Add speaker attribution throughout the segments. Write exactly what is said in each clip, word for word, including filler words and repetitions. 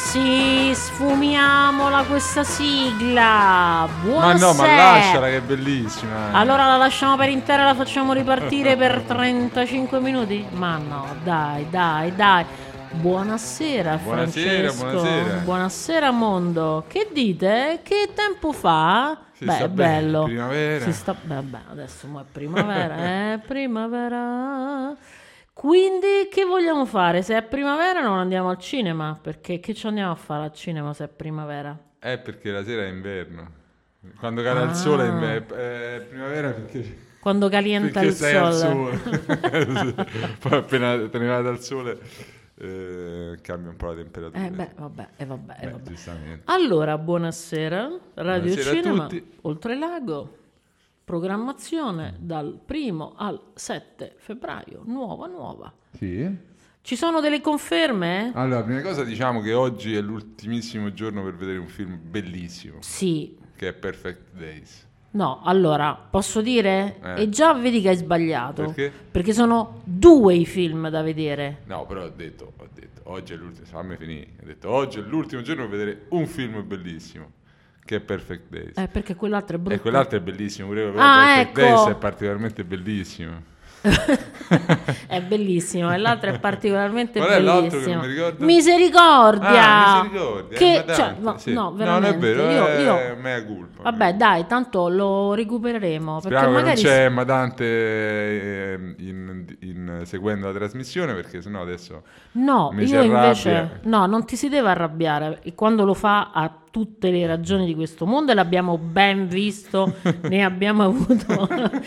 Speaker 1: Sì, sfumiamola questa sigla. Buonasera.
Speaker 2: Ma no, ma lasciala che è bellissima.
Speaker 1: Allora la lasciamo per intera e la facciamo ripartire per trentacinque minuti? Ma no, dai, dai, dai. Buonasera,
Speaker 2: buonasera,
Speaker 1: Francesco.
Speaker 2: Buonasera,
Speaker 1: buonasera mondo. Che dite? Che tempo fa?
Speaker 2: Si
Speaker 1: Beh,
Speaker 2: sta
Speaker 1: è bello.
Speaker 2: Bene, primavera.
Speaker 1: Si sta... Vabbè, adesso mo è primavera, è primavera. Quindi che vogliamo fare? Se è primavera non andiamo al cinema, perché che ci andiamo a fare al cinema se è primavera?
Speaker 2: Eh, perché la sera è inverno. Quando cade ah. il sole è, inver- è primavera perché...
Speaker 1: Quando calienta il
Speaker 2: sei
Speaker 1: sole.
Speaker 2: Al sole. Poi appena te ne vai dal sole eh, cambia un po' la temperatura.
Speaker 1: Eh beh, vabbè, eh, vabbè, eh,
Speaker 2: beh,
Speaker 1: vabbè.
Speaker 2: giustamente.
Speaker 1: Allora, buonasera. Radio
Speaker 2: buonasera
Speaker 1: Cinema,
Speaker 2: a tutti.
Speaker 1: Oltrelago. Programmazione dal primo al sette febbraio, nuova nuova.
Speaker 2: Sì.
Speaker 1: Ci sono delle conferme?
Speaker 2: Allora, prima cosa diciamo che oggi è l'ultimissimo giorno per vedere un film bellissimo.
Speaker 1: Sì.
Speaker 2: Che è Perfect Days.
Speaker 1: No, allora, posso dire?
Speaker 2: Eh.
Speaker 1: E già vedi che hai sbagliato.
Speaker 2: Perché?
Speaker 1: Perché sono due i film da vedere.
Speaker 2: No, però ho detto, ho detto, oggi è l'ultimo, fammi finire. Ho detto, oggi è l'ultimo giorno per vedere un film bellissimo. Che è Perfect Days.
Speaker 1: Eh, perché quell'altro è brutto.
Speaker 2: E quell'altro è bellissimo, pure
Speaker 1: ah,
Speaker 2: Perfect
Speaker 1: ecco.
Speaker 2: Days è particolarmente bellissimo.
Speaker 1: È bellissimo, e l'altro è particolarmente
Speaker 2: Qual è
Speaker 1: bellissimo.
Speaker 2: l'altro che non mi ricordo?
Speaker 1: Misericordia.
Speaker 2: Ah, Misericordia.
Speaker 1: Che,
Speaker 2: Dante,
Speaker 1: cioè, no,
Speaker 2: sì.
Speaker 1: no,
Speaker 2: no,
Speaker 1: veramente.
Speaker 2: non è vero,
Speaker 1: io,
Speaker 2: è
Speaker 1: io...
Speaker 2: mea culpa.
Speaker 1: Vabbè, dai, tanto lo recupereremo.
Speaker 2: Speriamo
Speaker 1: perché
Speaker 2: che
Speaker 1: magari
Speaker 2: non c'è Emma Dante eh, in, in, seguendo la trasmissione, perché sennò adesso
Speaker 1: no,
Speaker 2: mi
Speaker 1: io
Speaker 2: si arrabbia.
Speaker 1: invece no, non ti si deve arrabbiare, e quando lo fa ha tutte le ragioni di questo mondo e l'abbiamo ben visto, ne abbiamo avuto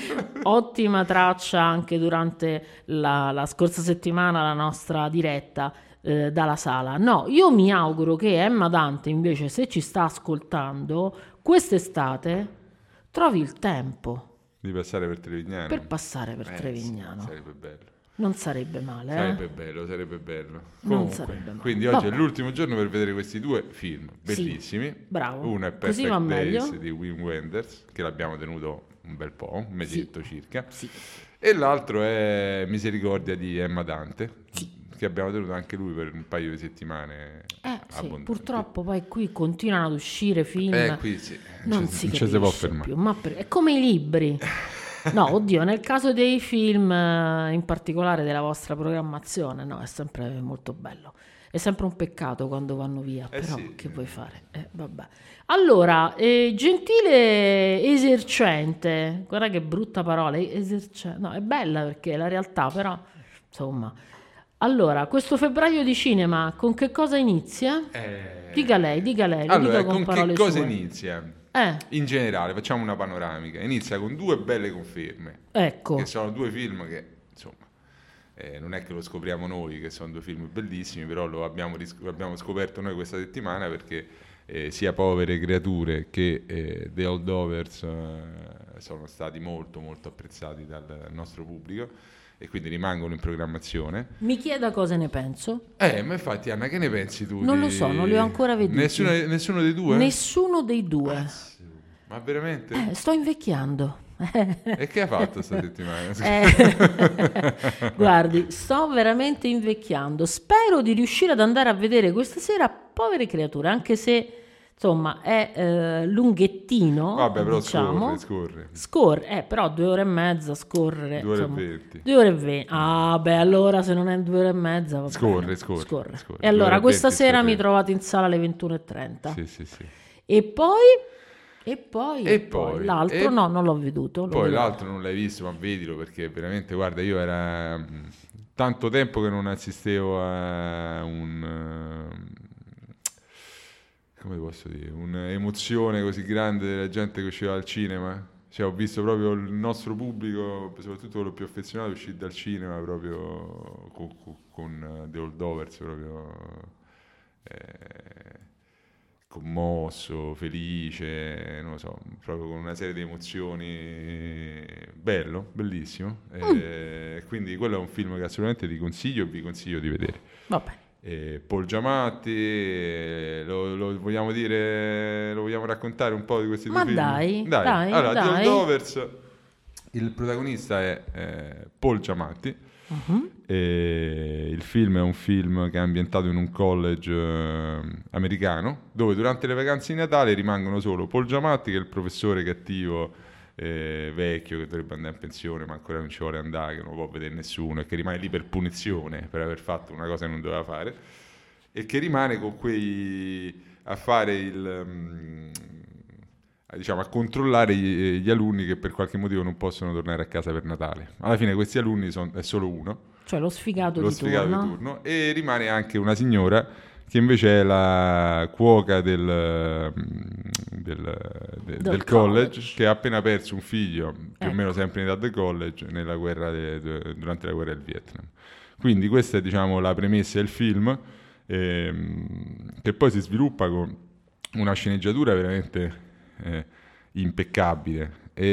Speaker 1: ottima traccia anche durante la, la scorsa settimana, la nostra diretta eh, dalla sala. No, io mi auguro che Emma Dante invece, se ci sta ascoltando, quest'estate trovi il tempo
Speaker 2: di passare per Trevignano.
Speaker 1: per passare per
Speaker 2: eh,
Speaker 1: Trevignano.
Speaker 2: Sì, sarebbe bello.
Speaker 1: Non sarebbe male,
Speaker 2: sarebbe
Speaker 1: eh?
Speaker 2: bello, sarebbe bello.
Speaker 1: Non
Speaker 2: Comunque,
Speaker 1: sarebbe male.
Speaker 2: quindi oggi
Speaker 1: Vabbè.
Speaker 2: è l'ultimo giorno per vedere questi due film bellissimi.
Speaker 1: Sì, bravo.
Speaker 2: Uno è
Speaker 1: Così va
Speaker 2: Perfect Days
Speaker 1: meglio.
Speaker 2: di Wim Wenders, che l'abbiamo tenuto un bel po', un mesetto
Speaker 1: Sì.
Speaker 2: circa.
Speaker 1: Sì.
Speaker 2: E l'altro è Misericordia di Emma Dante,
Speaker 1: Sì.
Speaker 2: che abbiamo tenuto anche lui per un paio di settimane.
Speaker 1: Eh, sì,
Speaker 2: abbondanti.
Speaker 1: purtroppo poi qui continuano ad uscire film.
Speaker 2: Eh, qui sì.
Speaker 1: Non
Speaker 2: ci,
Speaker 1: si
Speaker 2: non ci si può
Speaker 1: capisce
Speaker 2: fermare.
Speaker 1: più, ma per- è come i libri. No, oddio, nel caso dei film, eh, in particolare della vostra programmazione, no, è sempre molto bello. È sempre un peccato quando vanno via,
Speaker 2: Eh
Speaker 1: però
Speaker 2: sì.
Speaker 1: che vuoi fare? Eh, vabbè. Allora, eh, gentile esercente, guarda che brutta parola, esercente, no, è bella perché è la realtà, però, insomma. Allora, questo febbraio di cinema, con che cosa inizia?
Speaker 2: Eh...
Speaker 1: Dica lei, dica lei, lo
Speaker 2: Allora,
Speaker 1: dica con,
Speaker 2: con
Speaker 1: parole
Speaker 2: che cosa
Speaker 1: sue.
Speaker 2: inizia?
Speaker 1: Eh,
Speaker 2: In generale, facciamo una panoramica. Inizia con due belle conferme,
Speaker 1: ecco.
Speaker 2: che sono due film che, insomma, eh, non è che lo scopriamo noi, che sono due film bellissimi, però lo abbiamo, ris- lo abbiamo scoperto noi questa settimana, perché eh, sia Povere Creature che eh, The Holdovers eh, sono stati molto molto apprezzati dal nostro pubblico e quindi rimangono in programmazione.
Speaker 1: Mi chieda cosa ne penso?
Speaker 2: Eh, ma infatti Anna, che ne pensi tu?
Speaker 1: Non
Speaker 2: di...
Speaker 1: lo so, non li ho ancora veduti.
Speaker 2: Nessuno, nessuno dei due?
Speaker 1: Nessuno dei due.
Speaker 2: Ma veramente?
Speaker 1: Eh, sto invecchiando.
Speaker 2: E che ha fatto sta settimana?
Speaker 1: Eh, guardi, sto veramente invecchiando. Spero di riuscire ad andare a vedere questa sera Povere Creature, anche se insomma è eh, lunghettino.
Speaker 2: Vabbè, però
Speaker 1: diciamo.
Speaker 2: scorre, scorre.
Speaker 1: Scorre, eh, però due ore e mezza scorrere.
Speaker 2: Due ore e
Speaker 1: insomma,
Speaker 2: venti.
Speaker 1: Due ore e venti. Ah, beh, allora se non è due ore e mezza, va
Speaker 2: Scorre,
Speaker 1: bene.
Speaker 2: scorre,
Speaker 1: scorre.
Speaker 2: scorre.
Speaker 1: E allora,
Speaker 2: Due ore e
Speaker 1: questa
Speaker 2: venti
Speaker 1: sera
Speaker 2: scorre.
Speaker 1: mi trovate in sala alle ventuno e trenta.
Speaker 2: Sì, sì, sì.
Speaker 1: E poi... E poi,
Speaker 2: E
Speaker 1: e poi,
Speaker 2: poi-
Speaker 1: l'altro
Speaker 2: e-
Speaker 1: no, non l'ho veduto. lo
Speaker 2: Poi
Speaker 1: vedrò.
Speaker 2: l'altro non l'hai visto, ma vedilo, perché veramente, guarda, io era mh, tanto tempo che non assistevo a un... uh, come posso dire? Un'emozione così grande della gente che usciva dal cinema. Cioè, ho visto proprio il nostro pubblico, soprattutto quello più affezionato, uscire dal cinema proprio con, con, con The Holdovers, proprio eh, commosso, felice, non lo so, proprio con una serie di emozioni. Bello, bellissimo.
Speaker 1: Mm.
Speaker 2: Eh, quindi quello è un film che assolutamente ti consiglio e vi consiglio di vedere.
Speaker 1: Vabbè.
Speaker 2: Eh, Paul Giamatti, eh, lo, lo vogliamo dire, lo vogliamo raccontare un po' di questi due
Speaker 1: Ma
Speaker 2: film?
Speaker 1: dai, dai,
Speaker 2: allora,
Speaker 1: dai.
Speaker 2: The Holdovers, il protagonista è eh, Paul Giamatti,
Speaker 1: Uh-huh.
Speaker 2: E il film è un film che è ambientato in un college eh, americano, dove durante le vacanze di Natale rimangono solo Paul Giamatti, che è il professore cattivo, eh, vecchio, che dovrebbe andare in pensione ma ancora non ci vuole andare, che non può vedere nessuno e che rimane lì per punizione per aver fatto una cosa che non doveva fare, e che rimane con quei a fare il um, diciamo a controllare gli, gli alunni che per qualche motivo non possono tornare a casa per Natale. Alla fine questi alunni son, è solo uno,
Speaker 1: cioè lo sfigato,
Speaker 2: lo
Speaker 1: di,
Speaker 2: sfigato
Speaker 1: turno.
Speaker 2: di turno, e rimane anche una signora che invece è la cuoca del, del, de, del, del college, college, che ha appena perso un figlio, più ecco. o meno sempre in età del college, nella guerra de, de, durante la guerra del Vietnam. Quindi questa è, diciamo, la premessa del film, ehm, che poi si sviluppa con una sceneggiatura veramente eh, impeccabile,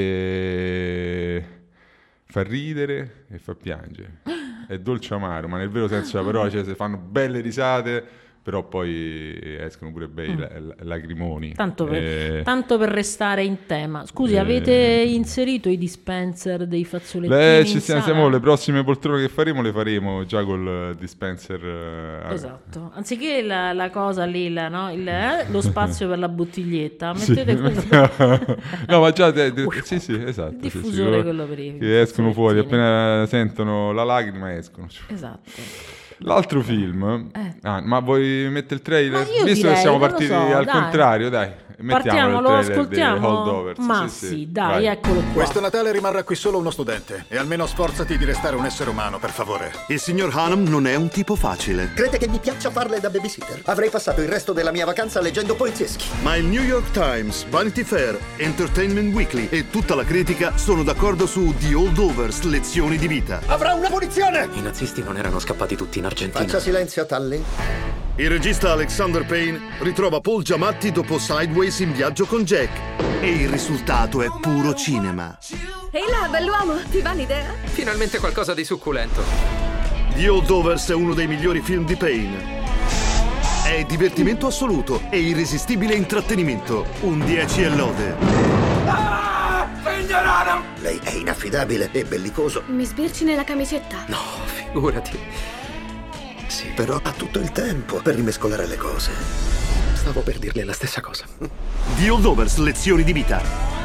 Speaker 2: e fa ridere e fa piangere, è dolce amaro, ma nel vero senso della parola, cioè si fanno belle risate, però poi escono pure bei mm. lagrimoni.
Speaker 1: Tanto per,
Speaker 2: eh,
Speaker 1: tanto per restare in tema. Scusi, eh, avete inserito i dispenser dei fazzolettini
Speaker 2: le,
Speaker 1: in
Speaker 2: ci
Speaker 1: sala?
Speaker 2: Siamo, le prossime poltrone che faremo le faremo già col dispenser. Eh,
Speaker 1: esatto. Anziché la, la cosa lì, la, no? Il, eh, lo spazio per la bottiglietta, mettete
Speaker 2: sì,
Speaker 1: questo.
Speaker 2: No, ma già de, de, sì, sì, esatto.
Speaker 1: Il diffusore,
Speaker 2: sì, sì,
Speaker 1: quello per i
Speaker 2: che escono fuori, appena sentono la lacrima escono.
Speaker 1: Esatto.
Speaker 2: L'altro film,
Speaker 1: eh.
Speaker 2: ah, ma vuoi mettere il trailer?
Speaker 1: Visto
Speaker 2: direi,
Speaker 1: che
Speaker 2: siamo partiti
Speaker 1: so,
Speaker 2: al
Speaker 1: dai.
Speaker 2: contrario, dai,
Speaker 1: partiamo, lo ascoltiamo.
Speaker 2: Holdovers.
Speaker 1: Ma
Speaker 2: sì,
Speaker 1: sì,
Speaker 2: sì,
Speaker 1: dai,
Speaker 2: vai.
Speaker 1: eccolo qua.
Speaker 3: Questo Natale rimarrà qui solo uno studente, e almeno sforzati di restare un essere umano, per favore.
Speaker 4: Il signor Hanum non è un tipo facile.
Speaker 5: Crede che mi piaccia farle da babysitter? Avrei passato il resto della mia vacanza leggendo polizieschi.
Speaker 4: Ma il New York Times, Vanity Fair, Entertainment Weekly e tutta la critica sono d'accordo su The Holdovers, lezioni di vita.
Speaker 5: Avrà una punizione!
Speaker 6: I nazisti non erano scappati tutti in Argentina.
Speaker 5: Faccia silenzio, Tully.
Speaker 4: Il regista Alexander Payne ritrova Paul Giamatti dopo Sideways in viaggio con Jack. E il risultato è puro cinema.
Speaker 7: Ehi là, bell'uomo, ti va l'idea?
Speaker 6: Finalmente qualcosa di succulento.
Speaker 4: The Holdovers è uno dei migliori film di Payne. È divertimento assoluto e irresistibile intrattenimento. Un dieci e lode.
Speaker 5: Ah, lei è inaffidabile e bellicoso.
Speaker 7: Mi sbirci nella camicetta?
Speaker 6: No, figurati. Sì.
Speaker 5: Però ha tutto il tempo per rimescolare le cose.
Speaker 6: Stavo per dirle la stessa cosa.
Speaker 4: The Holdovers, lezioni di vita.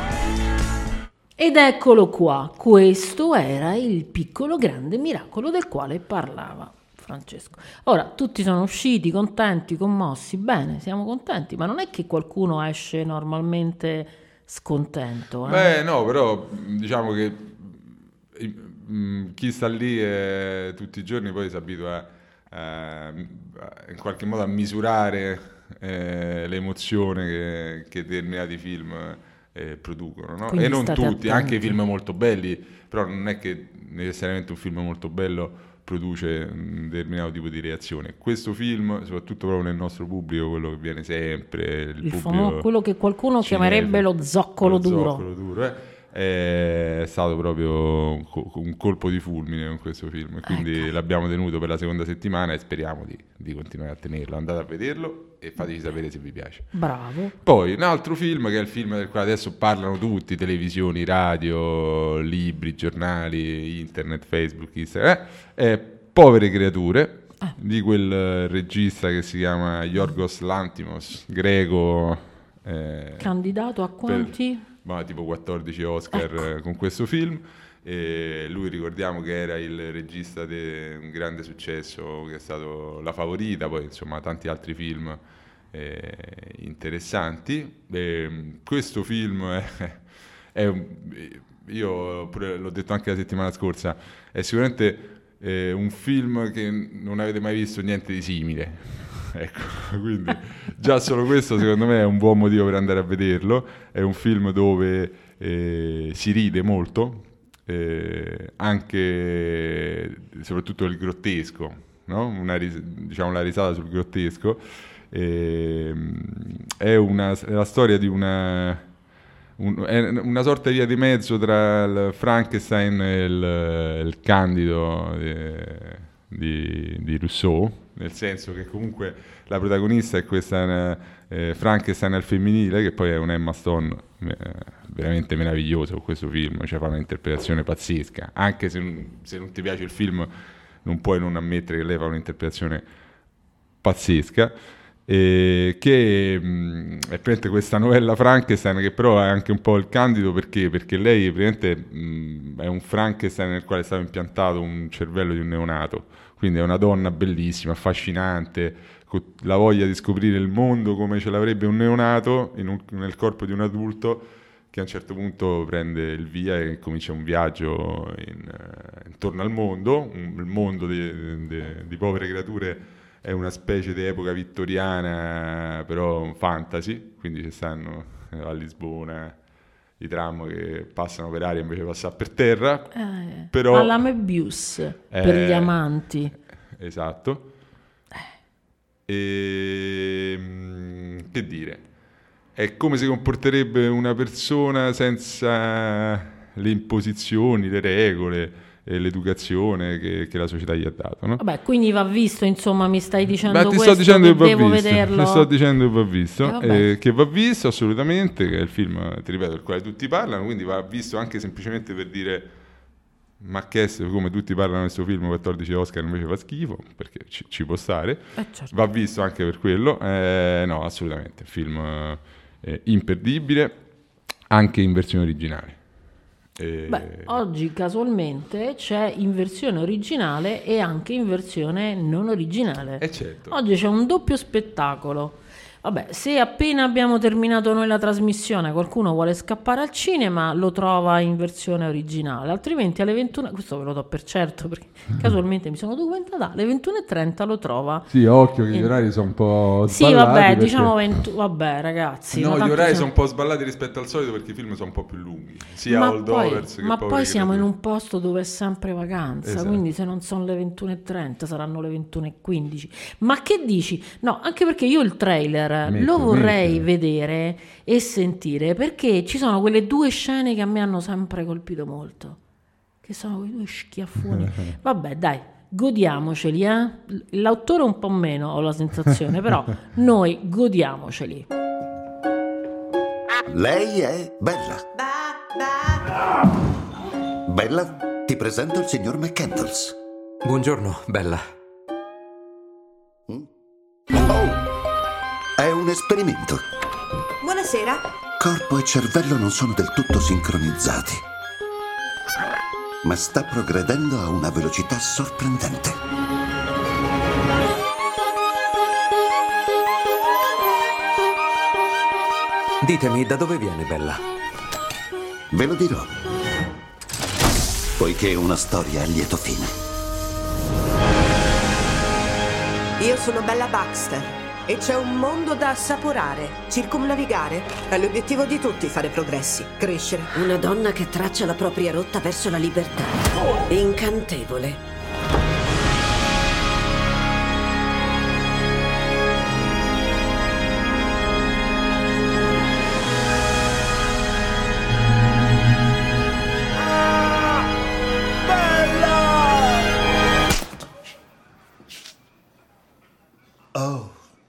Speaker 1: Ed eccolo qua, questo era il piccolo grande miracolo del quale parlava Francesco. Ora, tutti sono usciti contenti, commossi, bene, siamo contenti, ma non è che qualcuno esce normalmente scontento. Eh?
Speaker 2: Beh, no, però diciamo che chi sta lì eh, tutti i giorni poi si abitua a, in qualche modo a misurare eh, l'emozione che, che determinati film eh, producono, no? E non tutti, attenti. Anche i film molto belli, però non è che necessariamente un film molto bello produce un determinato tipo di reazione. Questo film, soprattutto proprio nel nostro pubblico, quello che viene sempre, il, il pubblico
Speaker 1: famo, quello che qualcuno cinese, chiamerebbe lo zoccolo
Speaker 2: lo
Speaker 1: duro,
Speaker 2: zoccolo duro eh. È stato proprio un colpo di fulmine con questo film, quindi ecco. L'abbiamo tenuto per la seconda settimana e speriamo di, di continuare a tenerlo. Andate a vederlo e fateci sapere se vi piace.
Speaker 1: Bravo.
Speaker 2: Poi un altro film, che è il film del quale adesso parlano tutti, televisioni, radio, libri, giornali, internet, Facebook, Instagram, eh? È Povere creature, eh. di quel regista che si chiama Yorgos Lanthimos, greco, eh,
Speaker 1: candidato a quanti?
Speaker 2: Per, ma tipo quattordici Oscar, ecco. Con questo film. E lui, ricordiamo che era il regista di un grande successo che è stato La Favorita, poi insomma tanti altri film eh, interessanti. E questo film è, è un, io pure l'ho detto anche la settimana scorsa, è sicuramente eh, un film che non avete mai visto niente di simile. Ecco, quindi già solo questo secondo me è un buon motivo per andare a vederlo. È un film dove eh, si ride molto, eh, anche soprattutto il grottesco, no? Una ris- diciamo la risata sul grottesco. Eh, è, una, è la storia di una, un, è una sorta di via di mezzo tra il Frankenstein e il, il Candido eh, di, di Rousseau, nel senso che comunque la protagonista è questa eh, Frankenstein al femminile, che poi è un'Emma Stone eh, veramente meraviglioso questo film, cioè fa un'interpretazione pazzesca, anche se, se non ti piace il film non puoi non ammettere che lei fa un'interpretazione pazzesca, e che mh, è praticamente questa novella Frankenstein, che però è anche un po' il candido, perché perché lei praticamente mh, è un Frankenstein nel quale è stato impiantato un cervello di un neonato, quindi è una donna bellissima, affascinante, con la voglia di scoprire il mondo come ce l'avrebbe un neonato in un, nel corpo di un adulto, che a un certo punto prende il via e comincia un viaggio in, uh, intorno al mondo, un, il mondo di, di, di povere creature. È una specie di epoca vittoriana, però fantasy, quindi ci stanno a Lisbona i tram che passano per aria invece di passare per terra.
Speaker 1: Eh,
Speaker 2: però,
Speaker 1: alla Möbius, eh, per gli amanti.
Speaker 2: Esatto. E che dire? È come si comporterebbe una persona senza le imposizioni, le regole e l'educazione che, che la società gli ha dato, no?
Speaker 1: Vabbè, quindi va visto, insomma, mi stai dicendo
Speaker 2: Beh, ti
Speaker 1: questo,
Speaker 2: sto dicendo che,
Speaker 1: che devo
Speaker 2: va visto,
Speaker 1: vederlo.
Speaker 2: ti sto dicendo che va visto,
Speaker 1: eh,
Speaker 2: eh, che va visto assolutamente, che è il film, ti ripeto, del quale tutti parlano, quindi va visto anche semplicemente per dire ma che è, come tutti parlano di questo film, quattordici Oscar invece fa schifo, perché ci, ci può stare,
Speaker 1: eh, certo.
Speaker 2: Va visto anche per quello, eh, no, assolutamente, film eh, imperdibile, anche in versione originale. E...
Speaker 1: Beh, oggi casualmente c'è in versione originale e anche in versione non originale.
Speaker 2: Eh certo.
Speaker 1: Oggi c'è un doppio spettacolo. Vabbè, se appena abbiamo terminato noi la trasmissione qualcuno vuole scappare al cinema, lo trova in versione originale, altrimenti alle ventuno, questo ve lo do per certo perché casualmente mi sono documentata, alle ventuno e trenta lo trova.
Speaker 2: Sì, occhio che gli
Speaker 1: in...
Speaker 2: orari sono un po'
Speaker 1: sì,
Speaker 2: sballati.
Speaker 1: vabbè,
Speaker 2: perché...
Speaker 1: diciamo ventuno, vabbè ragazzi.
Speaker 2: No, gli orari
Speaker 1: siamo...
Speaker 2: sono un po' sballati rispetto al solito perché i film sono un po' più lunghi, sia
Speaker 1: ma
Speaker 2: Holdovers
Speaker 1: poi,
Speaker 2: che
Speaker 1: ma
Speaker 2: Poveri
Speaker 1: poi siamo
Speaker 2: creature.
Speaker 1: in un posto dove è sempre vacanza,
Speaker 2: Esatto.
Speaker 1: Quindi se non sono le ventuno e trenta saranno le ventuno e quindici. Ma che dici? No, anche perché io il trailer
Speaker 2: Metti,
Speaker 1: lo vorrei
Speaker 2: metti.
Speaker 1: vedere e sentire, perché ci sono quelle due scene che a me hanno sempre colpito molto, che sono quei due schiaffoni. Vabbè, dai, godiamoceli, eh? L'autore un po' meno, ho la sensazione, però noi godiamoceli.
Speaker 5: Lei è Bella. Bella, ti presento il signor McCandles.
Speaker 6: Buongiorno, Bella.
Speaker 5: Oh, è un esperimento.
Speaker 8: Buonasera.
Speaker 5: Corpo e cervello non sono del tutto sincronizzati, ma sta progredendo a una velocità sorprendente.
Speaker 6: Ditemi, da dove viene Bella?
Speaker 5: Ve lo dirò, poiché è una storia a lieto fine.
Speaker 8: Io sono Bella Baxter e c'è un mondo da assaporare, circumnavigare. È l'obiettivo di tutti fare progressi, crescere.
Speaker 9: Una donna che traccia la propria rotta verso la libertà. Incantevole.
Speaker 5: Oh.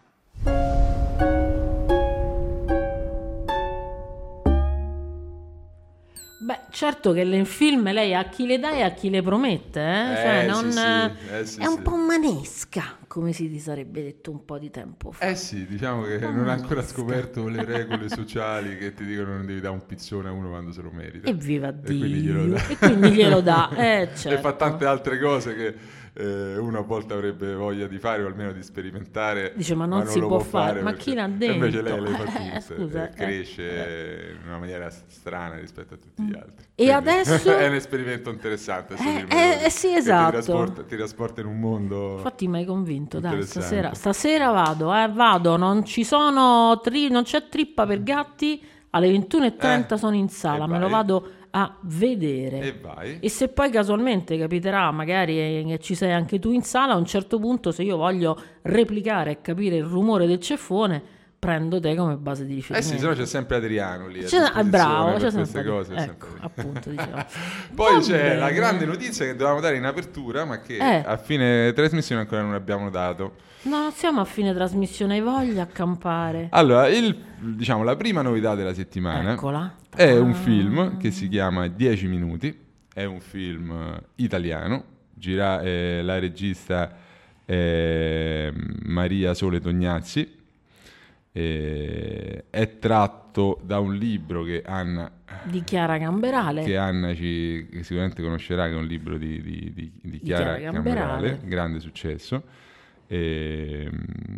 Speaker 1: Beh, certo che nel film lei a chi le dà e a chi le promette, eh?
Speaker 2: Eh,
Speaker 1: Cioè,
Speaker 2: sì,
Speaker 1: non,
Speaker 2: sì. Eh, sì,
Speaker 1: è un
Speaker 2: sì.
Speaker 1: po' manesca, come si sarebbe detto un po' di tempo fa.
Speaker 2: Eh sì, diciamo che non ha ancora scoperto le regole sociali che ti dicono non devi dare un pizzone a uno quando se lo merita.
Speaker 1: Evviva
Speaker 2: E quindi
Speaker 1: Dio!
Speaker 2: glielo dà.
Speaker 1: E quindi glielo dà, eh, certo.
Speaker 2: E fa tante altre cose che eh, uno a volte avrebbe voglia di fare o almeno di sperimentare.
Speaker 1: Dice, ma non si
Speaker 2: lo
Speaker 1: può fare. Ma
Speaker 2: perché-
Speaker 1: chi l'ha
Speaker 2: e invece
Speaker 1: detto?
Speaker 2: lei le fa
Speaker 1: Eh,
Speaker 2: tutte
Speaker 1: scusa,
Speaker 2: e
Speaker 1: eh.
Speaker 2: cresce in una maniera strana rispetto a tutti gli altri.
Speaker 1: E adesso-
Speaker 2: è un esperimento interessante. sto
Speaker 1: Eh,
Speaker 2: film,
Speaker 1: eh, eh, sì,
Speaker 2: che
Speaker 1: esatto.
Speaker 2: Ti trasporta, ti trasporta in un mondo.
Speaker 1: Infatti mi hai convinto, dai,
Speaker 2: Interessante.
Speaker 1: stasera, stasera vado, eh, vado, non ci sono, tri- non c'è trippa per gatti, alle ventuno e trenta
Speaker 2: Eh,
Speaker 1: sono in sala,
Speaker 2: e
Speaker 1: me lo
Speaker 2: vai.
Speaker 1: vado a vedere.
Speaker 2: E vai.
Speaker 1: E se poi casualmente capiterà, magari eh, che ci sei anche tu in sala, a un certo punto se io voglio replicare e capire il rumore del ceffone, prendo te come base di riferimento.
Speaker 2: Eh sì, se no c'è sempre Adriano lì.
Speaker 1: C'è, è bravo, c'è
Speaker 2: queste
Speaker 1: sempre
Speaker 2: cose.
Speaker 1: ecco,
Speaker 2: sempre...
Speaker 1: appunto, diciamo.
Speaker 2: Poi
Speaker 1: Va
Speaker 2: c'è
Speaker 1: bene.
Speaker 2: la grande notizia che dovevamo dare in apertura, ma che
Speaker 1: Eh.
Speaker 2: a fine trasmissione ancora non abbiamo dato.
Speaker 1: No, non siamo a fine trasmissione, hai voglia a campare.
Speaker 2: Allora, il, diciamo, la prima novità della settimana
Speaker 1: Eccola.
Speaker 2: è un film che si chiama dieci minuti, è un film eh, italiano, gira, eh, la regista è Maria Sole Tognazzi, eh, è tratto da un libro che Anna,
Speaker 1: Di Chiara Gamberale.
Speaker 2: che Anna ci, che sicuramente conoscerà, che è un libro di, di, di, di Chiara,
Speaker 1: Chiara
Speaker 2: Gamberale,
Speaker 1: Gamberale.
Speaker 2: grande successo. E,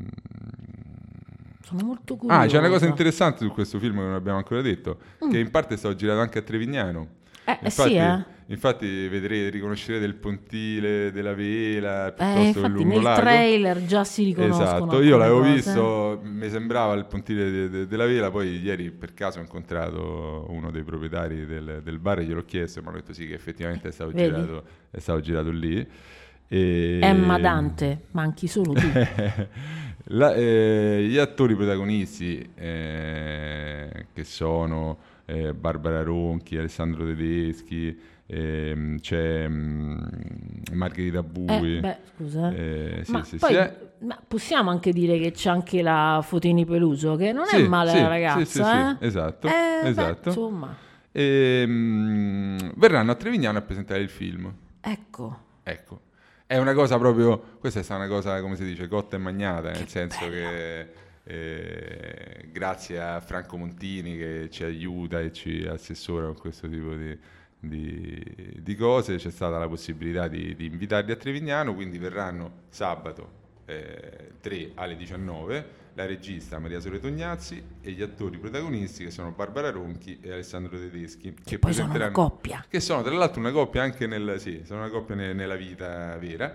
Speaker 1: Sono molto curiosa.
Speaker 2: Ah, c'è una cosa interessante su questo film che non abbiamo ancora detto,
Speaker 1: Mm.
Speaker 2: che in parte è stato girato anche a Trevignano.
Speaker 1: Eh,
Speaker 2: Infatti,
Speaker 1: sì, eh.
Speaker 2: infatti vedrete, riconoscerete il pontile della vela piuttosto
Speaker 1: Eh,
Speaker 2: che
Speaker 1: infatti
Speaker 2: il
Speaker 1: nel
Speaker 2: lungolago.
Speaker 1: trailer già si riconoscono.
Speaker 2: Esatto, io
Speaker 1: alcune
Speaker 2: l'avevo
Speaker 1: cose.
Speaker 2: visto, mi sembrava il pontile de- de- della vela, poi ieri per caso ho incontrato uno dei proprietari del, del bar e gliel'ho chiesto e mi hanno detto sì che effettivamente è stato,
Speaker 1: Vedi?
Speaker 2: girato, è stato girato lì. E...
Speaker 1: Emma Dante, manchi solo tu.
Speaker 2: La- eh, gli attori protagonisti eh, che sono eh, Barbara Ronchi, Alessandro Tedeschi, ehm, c'è mm, Margherita Bui.
Speaker 1: Eh, beh, scusa.
Speaker 2: Eh, sì,
Speaker 1: ma
Speaker 2: sì,
Speaker 1: poi
Speaker 2: sì, eh.
Speaker 1: ma possiamo anche dire che c'è anche la Fotini Peluso, che non
Speaker 2: Sì,
Speaker 1: è male
Speaker 2: sì,
Speaker 1: la ragazza,
Speaker 2: sì, sì, sì,
Speaker 1: eh?
Speaker 2: esatto,
Speaker 1: Eh, beh,
Speaker 2: esatto.
Speaker 1: insomma,
Speaker 2: E, mm, verranno a Trevignano a presentare il film.
Speaker 1: ecco.
Speaker 2: Ecco, è una cosa proprio, questa è stata una cosa, come si dice, cotta e magnata, nel senso che eh, grazie a Franco Montini che ci aiuta e ci assessora con questo tipo di, di, di cose, c'è stata la possibilità di, di invitarli a Trevignano, quindi verranno sabato eh, tre alle diciannove, la regista Maria Sole Tognazzi e gli attori protagonisti che sono Barbara Ronchi e Alessandro Tedeschi, che,
Speaker 1: poi sono una coppia.
Speaker 2: che sono tra l'altro una coppia anche nel, sì, sono una coppia ne- nella vita vera,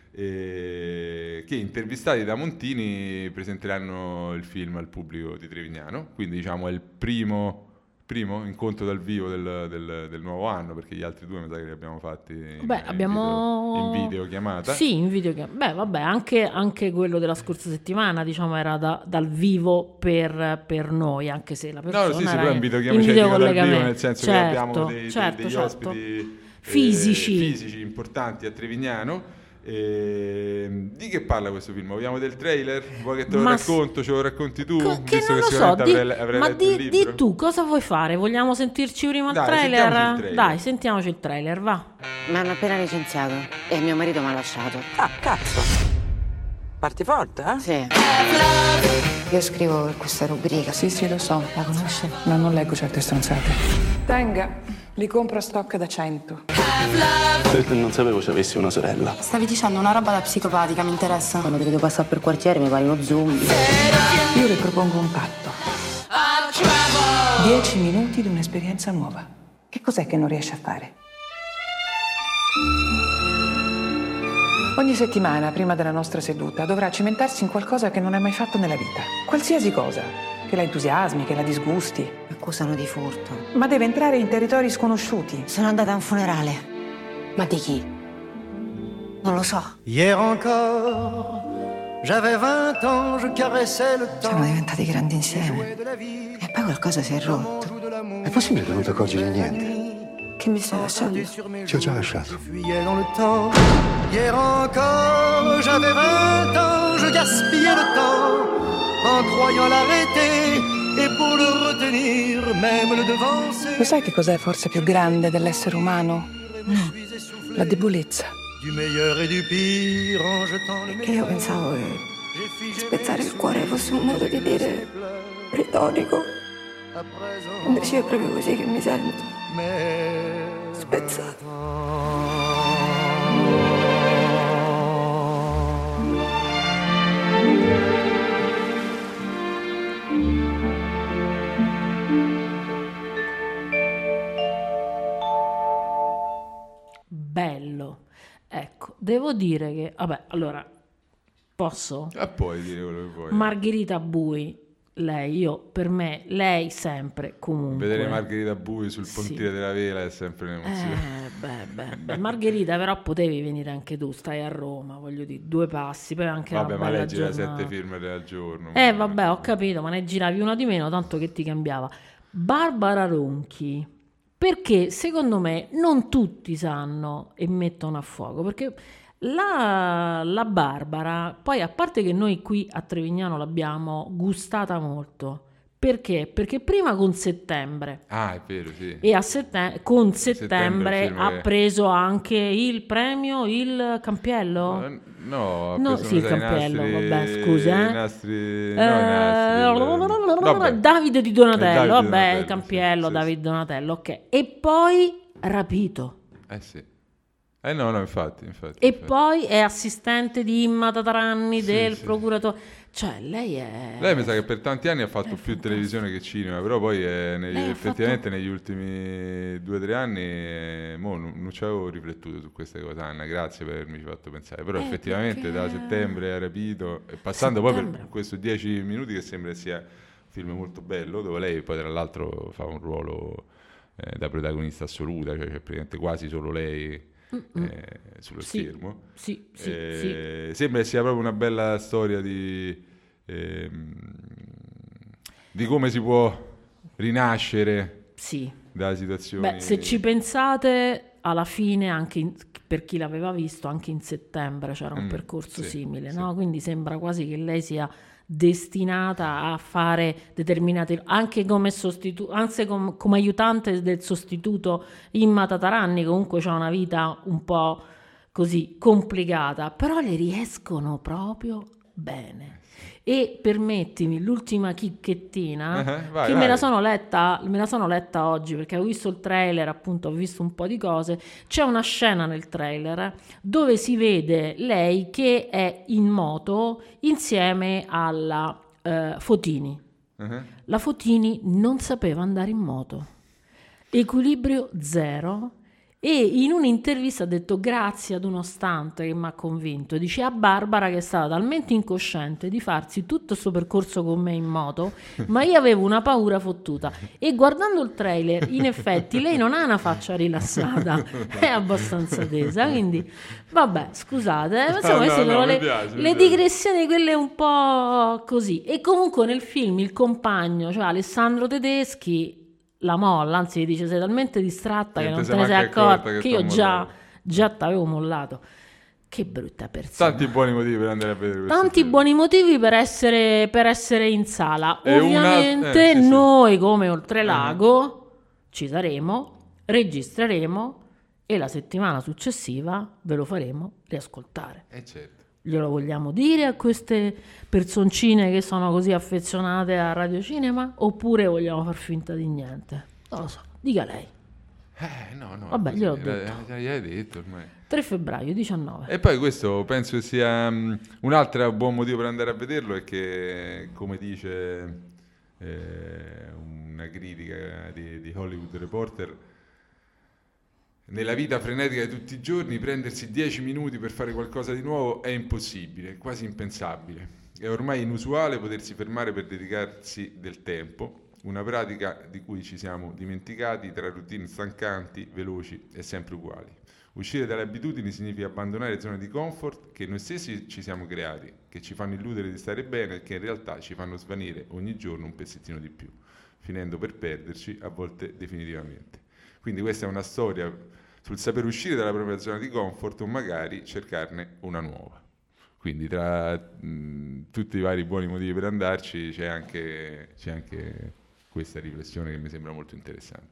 Speaker 2: eh, che intervistati da Montini presenteranno il film al pubblico di Trevignano, quindi diciamo è il primo, primo incontro dal vivo del, del- del nuovo anno, perché gli altri due mi sa che li abbiamo fatti in,
Speaker 1: Beh,
Speaker 2: in
Speaker 1: abbiamo
Speaker 2: video, in videochiamata.
Speaker 1: Sì, in videochiamata. Beh, vabbè, anche, anche quello della scorsa settimana, diciamo, era da- dal vivo per, per noi, anche se la persona
Speaker 2: No, sì, sì,
Speaker 1: era
Speaker 2: però in
Speaker 1: in
Speaker 2: videochiamata, cioè, dico dal vivo,
Speaker 1: videocollegamento.
Speaker 2: nel senso
Speaker 1: certo,
Speaker 2: che abbiamo dei,
Speaker 1: certo,
Speaker 2: degli
Speaker 1: certo.
Speaker 2: ospiti eh,
Speaker 1: Fisici.
Speaker 2: fisici importanti a Trevignano. E di che parla questo film? Vogliamo del trailer? Vuoi che te lo
Speaker 1: Ma
Speaker 2: racconto? Ce lo racconti tu?
Speaker 1: Co- che
Speaker 2: Visto
Speaker 1: non
Speaker 2: che
Speaker 1: lo so,
Speaker 2: sicuramente
Speaker 1: di-
Speaker 2: avrai, avrai
Speaker 1: ma
Speaker 2: letto il
Speaker 1: di,
Speaker 2: libro.
Speaker 1: di tu cosa vuoi fare? Vogliamo sentirci prima il
Speaker 2: Dai,
Speaker 1: trailer?
Speaker 2: sentiamoci il trailer.
Speaker 1: Dai, sentiamoci il trailer, va.
Speaker 10: Mi hanno appena licenziato e mio marito mi ha lasciato.
Speaker 11: Ah, cazzo. Parti forte, eh?
Speaker 10: Sì. Io scrivo per questa rubrica.
Speaker 12: Sì, sì, lo so.
Speaker 10: La conosce?
Speaker 12: No, non leggo certe stronzate. Tenga, li compro a stock da cento.
Speaker 13: Non sapevo se avessi una sorella.
Speaker 14: Stavi dicendo una roba da psicopatica, mi interessa.
Speaker 10: Quando ti vedo passare per quartiere mi pare uno zombie.
Speaker 12: Io le propongo un patto. Dieci minuti di un'esperienza nuova. Che cos'è che non riesce a fare? Ogni settimana, prima della nostra seduta, dovrà cimentarsi in qualcosa che non ha mai fatto nella vita. Qualsiasi cosa. Che la entusiasmi, che la disgusti.
Speaker 10: Accusano di furto.
Speaker 12: Ma deve entrare in territori sconosciuti.
Speaker 10: Sono andata a un funerale. Ma di chi? Non lo so.
Speaker 15: Hier encore, j'avais vingt ans, je caressais le temps.
Speaker 10: Siamo diventati grandi insieme. E poi qualcosa si è rotto.
Speaker 13: È possibile che non ti accorgi di niente?
Speaker 10: Che mi stai lasciando?
Speaker 13: Ti ho già lasciato.
Speaker 15: Fuyais dans le temps. Hier encore, j'avais vingt ans, je gaspillais le temps en croyant l'arrêter et pour le retenir, même le devancer.
Speaker 12: Lo sai che cos'è forse più grande dell'essere umano?
Speaker 10: No.
Speaker 12: La debolezza.
Speaker 15: Du meilleur et du pire en jetant le
Speaker 10: Che io pensavo che spezzare il cuore fosse un modo di dire retorico. Invece è proprio così che mi sento. Spezzata.
Speaker 1: Bello. Ecco, devo dire che, vabbè, allora, posso?
Speaker 2: Ah, puoi dire quello che vuoi.
Speaker 1: Margherita Bui, lei, io per me, lei sempre, comunque.
Speaker 2: Vedere Margherita Bui sul pontile
Speaker 1: Sì.
Speaker 2: della vela è sempre un'emozione.
Speaker 1: Eh, beh, beh, beh. Margherita, però potevi venire anche tu, stai a Roma, voglio dire, due passi, poi anche
Speaker 2: Vabbè,
Speaker 1: una
Speaker 2: ma
Speaker 1: bella
Speaker 2: lei gira
Speaker 1: giornata.
Speaker 2: sette film al giorno.
Speaker 1: Eh, vabbè, ho capito, ma ne giravi una di meno, tanto che ti cambiava. Barbara Ronchi, perché secondo me non tutti sanno e mettono a fuoco, perché la, la Barbara, poi a parte che noi qui a Trevignano l'abbiamo gustata molto, perché? Perché prima con Settembre,
Speaker 2: Ah, è vero, sì.
Speaker 1: e a settem- con
Speaker 2: Settembre
Speaker 1: Settembre
Speaker 2: il film
Speaker 1: ha
Speaker 2: che-
Speaker 1: preso anche il premio, il Campiello?
Speaker 2: Eh, No, ha
Speaker 1: No,
Speaker 2: preso,
Speaker 1: sì,
Speaker 2: mi
Speaker 1: il
Speaker 2: sa, i
Speaker 1: Campiello,
Speaker 2: nastri-
Speaker 1: vabbè, scusa, eh.
Speaker 2: i nastri,
Speaker 1: Eh,
Speaker 2: no, i nastri, il- vabbè.
Speaker 1: Davide di Donatello,
Speaker 2: Eh, Davide di
Speaker 1: vabbè,
Speaker 2: Donatello,
Speaker 1: il Campiello,
Speaker 2: sì, sì,
Speaker 1: Davide Donatello, ok. E poi Rapito.
Speaker 2: Eh sì. Eh no, no, infatti, infatti.
Speaker 1: E
Speaker 2: infatti.
Speaker 1: poi è assistente di Imma Tatarani,
Speaker 2: Sì,
Speaker 1: del
Speaker 2: sì.
Speaker 1: procuratore. Cioè, lei è...
Speaker 2: Lei mi sa che per tanti anni ha fatto più televisione che cinema, però poi è negli-
Speaker 1: Lei ha
Speaker 2: effettivamente negli ultimi due o tre anni eh, mo non, non ci avevo riflettuto su queste cose, Anna, grazie per avermi fatto pensare, però
Speaker 1: Eh,
Speaker 2: effettivamente
Speaker 1: perché-
Speaker 2: da settembre a Rapito, e passando poi
Speaker 1: Settembre.
Speaker 2: per questo dieci minuti che sembra sia un film molto bello, dove lei poi tra l'altro fa un ruolo eh, da protagonista assoluta, cioè c'è praticamente quasi solo lei
Speaker 1: Mm-mm.
Speaker 2: eh, sullo
Speaker 1: Sì,
Speaker 2: schermo.
Speaker 1: sì, sì,
Speaker 2: Eh, Sembra sia proprio una bella storia di, ehm, di come si può rinascere
Speaker 1: Sì.
Speaker 2: da situazioni.
Speaker 1: Beh, se ci pensate, alla fine, anche in- per chi l'aveva visto, anche in Settembre c'era un
Speaker 2: Mm,
Speaker 1: percorso
Speaker 2: sì,
Speaker 1: simile,
Speaker 2: sì.
Speaker 1: no? Quindi sembra quasi che lei sia destinata a fare determinate, anche come sostitu- anzi com- come aiutante del sostituto Imma Tatarani, comunque c'ha una vita un po' così complicata, però le riescono proprio bene. E permettimi l'ultima chicchettina,
Speaker 2: Eh, vai,
Speaker 1: che
Speaker 2: vai.
Speaker 1: me la sono letta, me la sono letta oggi perché ho visto il trailer, appunto, ho visto un po' di cose. C'è una scena nel trailer dove si vede lei che è in moto insieme alla eh, Fotini.
Speaker 2: Uh-huh.
Speaker 1: La Fotini non sapeva andare in moto, equilibrio zero, e in un'intervista ha detto grazie ad uno stante che mi ha convinto, dice a Barbara che è stata talmente incosciente di farsi tutto questo percorso con me in moto, ma io avevo una paura fottuta, e guardando il trailer in effetti lei non ha una faccia rilassata, è abbastanza tesa, quindi vabbè, scusate, eh, insomma,
Speaker 2: No,
Speaker 1: queste
Speaker 2: no,
Speaker 1: sono
Speaker 2: no, mi
Speaker 1: le,
Speaker 2: piace, mi
Speaker 1: le
Speaker 2: piace.
Speaker 1: digressioni, quelle un po' così. E comunque nel film il compagno, cioè Alessandro Tedeschi, la molla, anzi gli dice sei talmente distratta
Speaker 2: Che
Speaker 1: che
Speaker 2: te
Speaker 1: non
Speaker 2: sei
Speaker 1: te ne sei
Speaker 2: manco accorta
Speaker 1: accorta,
Speaker 2: che
Speaker 1: che
Speaker 2: t'ho
Speaker 1: io già,
Speaker 2: mollato.
Speaker 1: già t'avevo mollato. Che brutta persona.
Speaker 2: Tanti buoni motivi per andare a vedere questo
Speaker 1: Tanti
Speaker 2: film.
Speaker 1: buoni motivi per essere, per essere in sala.
Speaker 2: E una-
Speaker 1: Ovviamente
Speaker 2: eh, sì, sì.
Speaker 1: noi come Oltrelago ci saremo, registreremo e la settimana successiva ve lo faremo riascoltare.
Speaker 2: Eh certo.
Speaker 1: Glielo vogliamo dire a queste personcine che sono così affezionate a Radio Cinema, oppure vogliamo far finta di niente? Non lo so, dica lei.
Speaker 2: Eh, no, no.
Speaker 1: Vabbè,
Speaker 2: così,
Speaker 1: gliel'ho
Speaker 2: eh,
Speaker 1: detto.
Speaker 2: eh, Gliel'hai detto ormai.
Speaker 1: tre febbraio diciannove.
Speaker 2: E poi questo penso sia um, un altro buon motivo per andare a vederlo, è che, come dice eh, una critica di, di Hollywood Reporter, nella vita frenetica di tutti i giorni prendersi dieci minuti per fare qualcosa di nuovo è impossibile, è quasi impensabile. È ormai inusuale potersi fermare per dedicarsi del tempo, una pratica di cui ci siamo dimenticati tra routine stancanti, veloci e sempre uguali. Uscire dalle abitudini significa abbandonare zone di comfort che noi stessi ci siamo creati, che ci fanno illudere di stare bene e che in realtà ci fanno svanire ogni giorno un pezzettino di più, finendo per perderci, a volte definitivamente. Quindi questa è una storia sul saper uscire dalla propria zona di comfort o magari cercarne una nuova. Quindi tra mh, tutti i vari buoni motivi per andarci c'è anche, c'è anche questa riflessione che mi sembra molto interessante.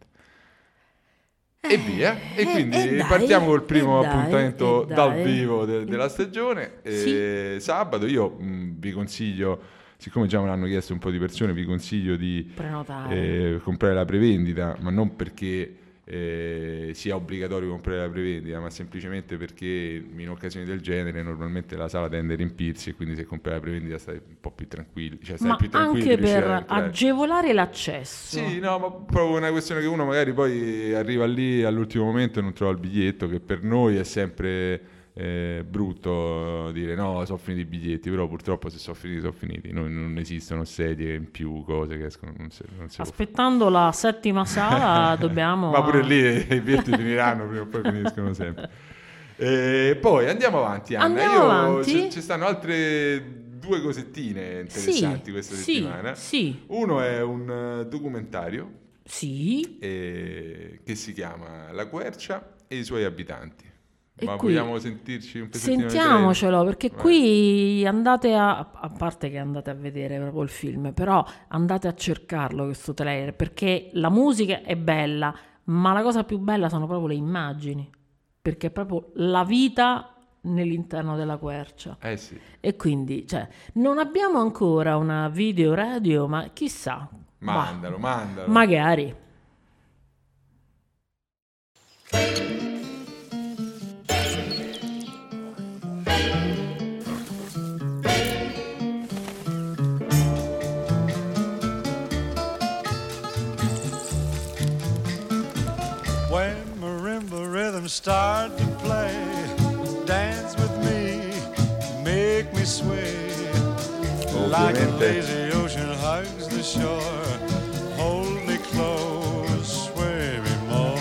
Speaker 2: E via, e quindi
Speaker 1: eh, dai,
Speaker 2: partiamo col primo
Speaker 1: eh, dai,
Speaker 2: appuntamento
Speaker 1: eh,
Speaker 2: dal
Speaker 1: dai.
Speaker 2: vivo de- della stagione. E sabato io mh, vi consiglio, siccome già me l'hanno chiesto un po' di persone, vi consiglio di
Speaker 1: Prenotare.
Speaker 2: eh, comprare la prevendita, ma non perché eh, sia obbligatorio comprare la prevendita, ma semplicemente perché in occasioni del genere normalmente la sala tende a riempirsi e quindi se compri la prevendita stai un po' più tranquilli, cioè stai
Speaker 1: Ma
Speaker 2: più tranquilli,
Speaker 1: anche
Speaker 2: riuscire
Speaker 1: per
Speaker 2: ad entrare.
Speaker 1: agevolare l'accesso.
Speaker 2: Sì, no, ma proprio una questione che uno magari poi arriva lì all'ultimo momento e non trova il biglietto, che per noi è sempre è brutto dire no, sono finiti i biglietti, però purtroppo se sono finiti sono finiti, non, non esistono sedie in più, cose che escono, non si, non si
Speaker 1: aspettando la settima sala dobbiamo...
Speaker 2: Ma pure lì i biglietti finiranno, prima o poi finiscono sempre. E poi andiamo avanti, Anna.
Speaker 1: Andiamo
Speaker 2: Io,
Speaker 1: avanti.
Speaker 2: Ci, ci stanno altre due cosettine interessanti
Speaker 1: sì,
Speaker 2: questa
Speaker 1: sì,
Speaker 2: settimana.
Speaker 1: Sì.
Speaker 2: Uno è un uh, documentario
Speaker 1: sì.
Speaker 2: eh, che si chiama La Quercia e i suoi abitanti.
Speaker 1: E
Speaker 2: Ma
Speaker 1: qui,
Speaker 2: vogliamo sentirci un pezzettino?
Speaker 1: Sentiamocelo, perché
Speaker 2: Vai.
Speaker 1: Qui andate a, a parte che andate a vedere proprio il film, però andate a cercarlo questo trailer, perché la musica è bella, ma la cosa più bella sono proprio le immagini, perché è proprio la vita nell'interno della quercia.
Speaker 2: Eh sì.
Speaker 1: E quindi, cioè, non abbiamo ancora una video radio, ma chissà.
Speaker 2: Mandalo,
Speaker 1: ma,
Speaker 2: mandalo.
Speaker 1: Magari.
Speaker 15: When marimba rhythms start to play, dance with me, make me sway. Like a lazy ocean hugs the shore, hold me close, sway me more.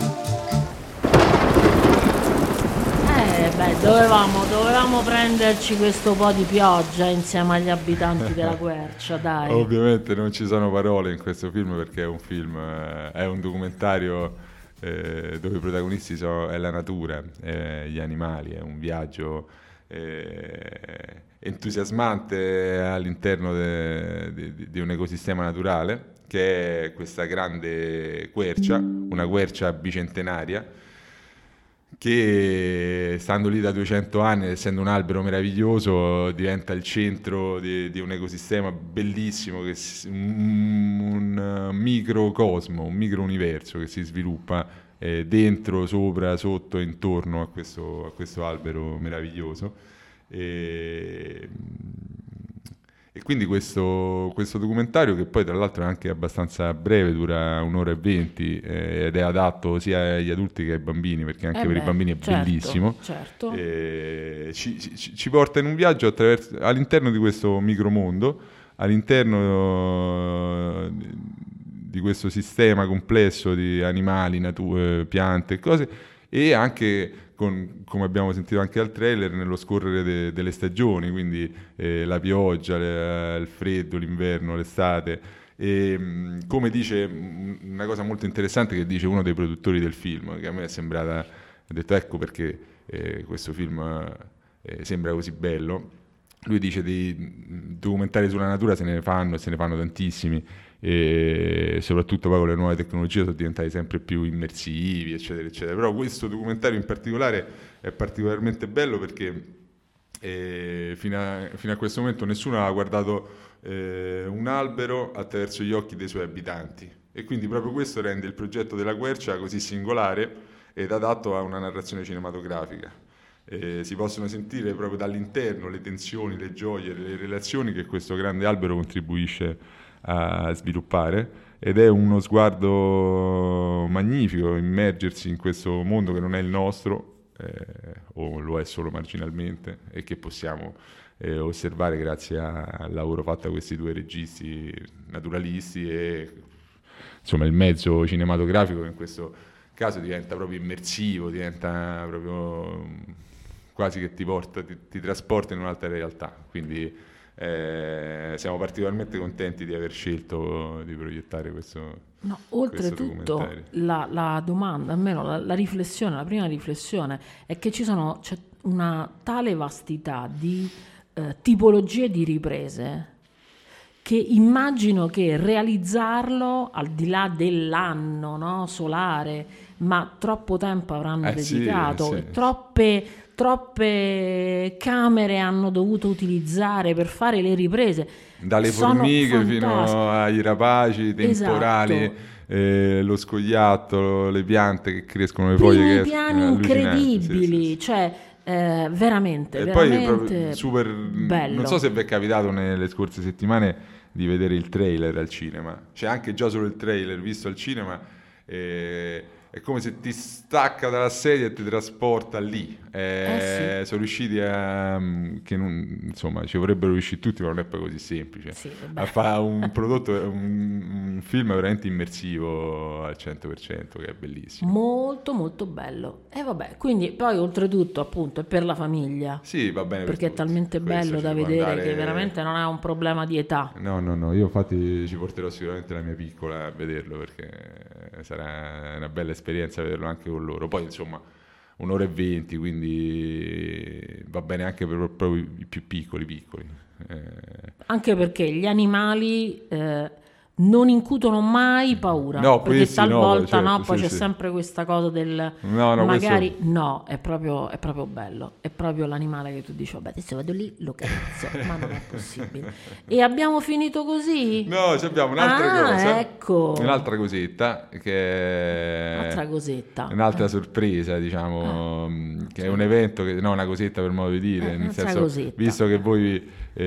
Speaker 1: Eh beh, dovevamo, dovevamo prenderci questo po' di pioggia insieme agli abitanti della quercia, dai.
Speaker 2: Ovviamente non ci sono parole in questo film perché è un film, eh, è un documentario eh, dove i protagonisti sono, è la natura, eh, gli animali, è un viaggio eh, entusiasmante all'interno de, de, di un ecosistema naturale che è questa grande quercia, una quercia bicentenaria che stando lì da duecento anni, essendo un albero meraviglioso, diventa il centro di, di un ecosistema bellissimo, che si, un, un microcosmo, un microuniverso che si sviluppa eh, dentro, sopra, sotto e intorno a questo, a questo albero meraviglioso. E, e quindi questo, questo documentario, che poi tra l'altro è anche abbastanza breve, dura un'ora e venti eh, ed è adatto sia agli adulti che ai bambini, perché anche
Speaker 1: eh
Speaker 2: per
Speaker 1: beh,
Speaker 2: i bambini è
Speaker 1: certo,
Speaker 2: bellissimo.
Speaker 1: Certo.
Speaker 2: E ci, ci, ci porta in un viaggio attraverso, all'interno di questo micromondo, all'interno di questo sistema complesso di animali, natu- piante e cose, e anche con, come abbiamo sentito anche dal trailer, nello scorrere de, delle stagioni, quindi eh, la pioggia, le, il freddo, l'inverno, l'estate. E mh, come dice mh, una cosa molto interessante che dice uno dei produttori del film, che a me è sembrata, ho detto ecco perché eh, questo film eh, sembra così bello. Lui dice di documentari sulla natura se ne fanno e se ne fanno tantissimi, e soprattutto poi con le nuove tecnologie sono diventati sempre più immersivi, eccetera, eccetera. Però questo documentario in particolare è particolarmente bello perché eh, fino, a, fino a questo momento nessuno aveva guardato eh, un albero attraverso gli occhi dei suoi abitanti, e quindi proprio questo rende il progetto della quercia così singolare ed adatto a una narrazione cinematografica. Eh, si possono sentire proprio dall'interno le tensioni, le gioie, le relazioni che questo grande albero contribuisce a sviluppare, ed è uno sguardo magnifico immergersi in questo mondo che non è il nostro eh, o lo è solo marginalmente, e che possiamo eh, osservare grazie a, al lavoro fatto da questi due registi naturalisti e insomma il mezzo cinematografico che in questo caso diventa proprio immersivo, diventa proprio quasi che ti porta, ti, ti trasporta in un'altra realtà. Quindi eh, siamo particolarmente contenti di aver scelto di proiettare questo.
Speaker 1: No, oltretutto la, la domanda, almeno la, la riflessione, la prima riflessione è che ci sono, c'è una tale vastità di eh, tipologie di riprese che immagino che realizzarlo al di là dell'anno, no, solare, ma troppo tempo avranno
Speaker 2: eh
Speaker 1: dedicato,
Speaker 2: sì, sì.
Speaker 1: troppe troppe camere hanno dovuto utilizzare per fare le riprese.
Speaker 2: Dalle
Speaker 1: Sono
Speaker 2: formiche
Speaker 1: fantastiche.
Speaker 2: Fino ai rapaci, i temporali,
Speaker 1: esatto.
Speaker 2: eh, lo scoiattolo, le piante che crescono, le
Speaker 1: Primi
Speaker 2: foglie che
Speaker 1: piani incredibili, sì, sì. cioè eh, veramente,
Speaker 2: e
Speaker 1: veramente
Speaker 2: poi super
Speaker 1: bello.
Speaker 2: Non so se vi è capitato nelle scorse settimane di vedere il trailer al cinema. C'è anche già solo il trailer visto al cinema. Eh, è come se ti stacca dalla sedia e ti trasporta lì. Eh,
Speaker 1: Eh sì.
Speaker 2: Sono riusciti a... che non, insomma, ci vorrebbero riuscire tutti, ma non è poi così semplice.
Speaker 1: Sì, vabbè.
Speaker 2: a fare un prodotto, un, un film veramente immersivo al cento per cento, che è bellissimo.
Speaker 1: Molto molto bello. E vabbè, quindi poi oltretutto appunto è per la famiglia.
Speaker 2: Sì, va bene. per
Speaker 1: Perché è
Speaker 2: tutti.
Speaker 1: talmente
Speaker 2: Questo
Speaker 1: bello
Speaker 2: ci
Speaker 1: da
Speaker 2: può
Speaker 1: vedere
Speaker 2: andare-
Speaker 1: che veramente non è un problema di età.
Speaker 2: No, no, no, io infatti ci porterò sicuramente la mia piccola a vederlo, perché sarà una bella esperienza vederlo anche con loro. Poi insomma un'ora e venti, quindi va bene anche per proprio i più piccoli, piccoli. Eh,
Speaker 1: Anche perché gli animali eh, non incutono mai paura.
Speaker 2: No,
Speaker 1: perché
Speaker 2: questi no,
Speaker 1: talvolta
Speaker 2: certo,
Speaker 1: no, poi
Speaker 2: sì,
Speaker 1: c'è
Speaker 2: sì.
Speaker 1: sempre questa cosa del
Speaker 2: No, no,
Speaker 1: magari
Speaker 2: questo-
Speaker 1: no, è proprio, è proprio bello. È proprio l'animale che tu dici, vabbè, adesso vado lì, lo carezzo, ma non è possibile. E abbiamo finito così?
Speaker 2: No, ci abbiamo un'altra
Speaker 1: Ah,
Speaker 2: cosa.
Speaker 1: ecco.
Speaker 2: Un'altra cosetta che è
Speaker 1: Un'altra cosetta.
Speaker 2: un'altra
Speaker 1: Eh.
Speaker 2: sorpresa, diciamo, mh, che è un evento che, no, una cosetta per modo di dire,
Speaker 1: Eh,
Speaker 2: nel
Speaker 1: un'altra
Speaker 2: senso,
Speaker 1: cosetta.
Speaker 2: visto che voi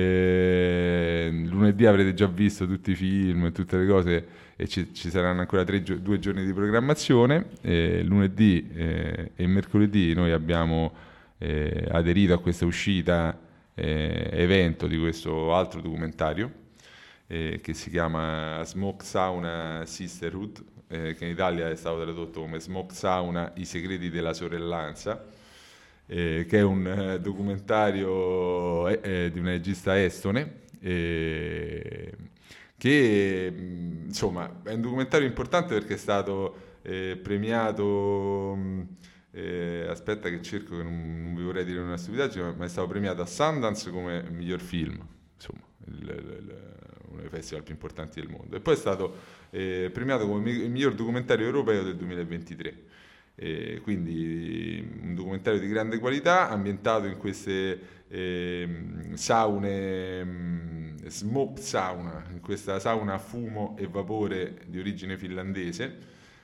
Speaker 2: eh, lunedì avrete già visto tutti i film e tutte le cose e ci, ci saranno ancora tre gio- due giorni di programmazione, eh, lunedì eh, e mercoledì noi abbiamo eh, aderito a questa uscita eh, evento di questo altro documentario eh, che si chiama Smoke Sauna Sisterhood, eh, che in Italia è stato tradotto come Smoke Sauna, i segreti della sorellanza, eh, che è un eh, documentario eh, eh, di una regista estone, eh, che mh, insomma è un documentario importante perché è stato eh, premiato, mh, eh, aspetta che cerco, che non, non vi vorrei dire una stupidaggine, ma è stato premiato a Sundance come miglior film, insomma, il, il- il- uno dei festival più importanti del mondo, e poi è stato eh, premiato come mi- miglior documentario europeo del duemilaventitré. Eh, quindi un documentario di grande qualità ambientato in queste ehm, saune, mh, smoke sauna, in questa sauna a fumo e vapore di origine finlandese,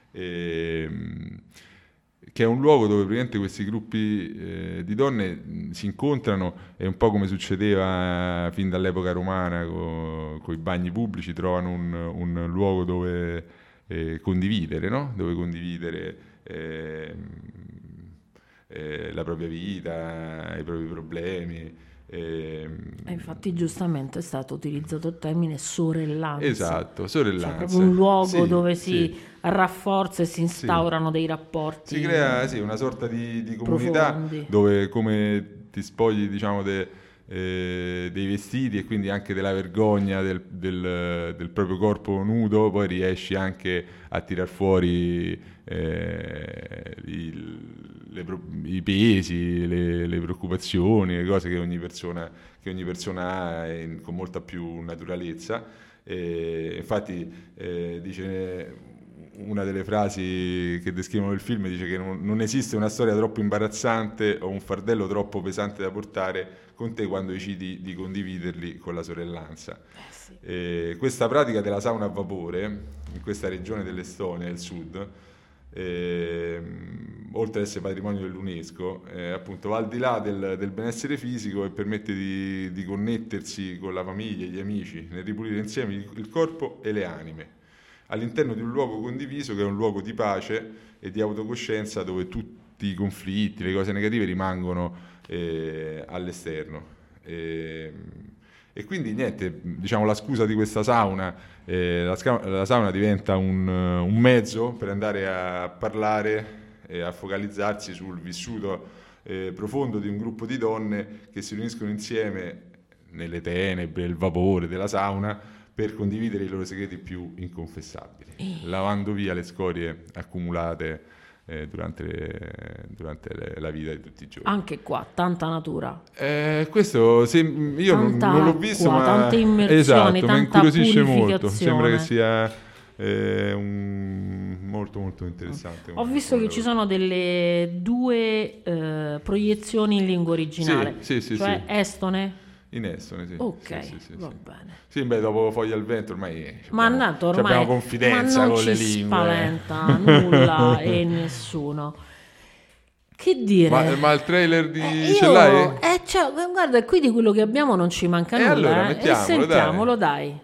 Speaker 2: ehm, che è un luogo dove praticamente questi gruppi eh, di donne mh, si incontrano, e un po' come succedeva fin dall'epoca romana con i bagni pubblici, trovano un, un luogo dove eh, condividere, no? Dove condividere eh, eh, la propria vita, i propri problemi. ehm.
Speaker 1: E infatti giustamente è stato utilizzato il termine sorellanza.
Speaker 2: Esatto,
Speaker 1: Cioè
Speaker 2: sorellanza.
Speaker 1: proprio un luogo
Speaker 2: Sì,
Speaker 1: dove si
Speaker 2: sì.
Speaker 1: rafforza e si instaurano dei rapporti
Speaker 2: Si crea sì, una sorta di, di comunità
Speaker 1: profondi.
Speaker 2: dove, come ti spogli, diciamo, de- eh, dei vestiti e quindi anche della vergogna del, del- del proprio corpo nudo, poi riesci anche a tirar fuori eh, il- le pro- i pesi, le, le preoccupazioni, le cose che ogni persona, che ogni persona ha in- con molta più naturalezza. E infatti eh, dice una delle frasi che descrivono il film, dice che non, non esiste una storia troppo imbarazzante o un fardello troppo pesante da portare con te quando decidi di condividerli con la sorellanza. E questa pratica della sauna a vapore in questa regione dell'Estonia, del sud, ehm, oltre ad essere patrimonio dell'UNESCO, eh, appunto va al di là del, del benessere fisico e permette di, di connettersi con la famiglia e gli amici nel ripulire insieme il, il corpo e le anime all'interno di un luogo condiviso che è un luogo di pace e di autocoscienza, dove tutti i conflitti, le cose negative rimangono eh, all'esterno. E, e quindi niente, diciamo, la scusa di questa sauna, eh, la, sca- la sauna diventa un, un mezzo per andare a parlare e a focalizzarsi sul vissuto eh, profondo di un gruppo di donne che si riuniscono insieme nelle tenebre, il vapore della sauna, per condividere i loro segreti più inconfessabili, lavando via le scorie accumulate eh, durante, le- durante le- la vita di tutti i giorni.
Speaker 1: Anche qua, tanta natura.
Speaker 2: Eh, questo se- io non,
Speaker 1: Tanta
Speaker 2: non l'ho visto,
Speaker 1: acqua,
Speaker 2: ma
Speaker 1: tante immersioni,
Speaker 2: esatto, mi
Speaker 1: tanta
Speaker 2: incuriosisce molto.
Speaker 1: purificazione.
Speaker 2: Sembra che sia eh, un- molto molto interessante.
Speaker 1: Ho visto che ci sono delle due eh, proiezioni in lingua originale,
Speaker 2: Sì, sì, sì,
Speaker 1: cioè
Speaker 2: sì.
Speaker 1: estone.
Speaker 2: In estone, sì.
Speaker 1: Ok,
Speaker 2: Sì, sì, sì,
Speaker 1: va
Speaker 2: sì.
Speaker 1: bene.
Speaker 2: Sì, beh, dopo Foglia al vento ormai eh,
Speaker 1: Ma
Speaker 2: abbiamo,
Speaker 1: andato ormai,
Speaker 2: abbiamo confidenza
Speaker 1: ma non
Speaker 2: con le
Speaker 1: ci
Speaker 2: lingue.
Speaker 1: spaventa nulla e nessuno. Che dire?
Speaker 2: Ma, ma il trailer di
Speaker 1: Io,
Speaker 2: ce l'hai?
Speaker 1: eh, cioè, guarda, qui di quello che abbiamo non ci manca
Speaker 2: E
Speaker 1: nulla.
Speaker 2: allora,
Speaker 1: eh.
Speaker 2: mettiamolo,
Speaker 1: e sentiamolo, dai.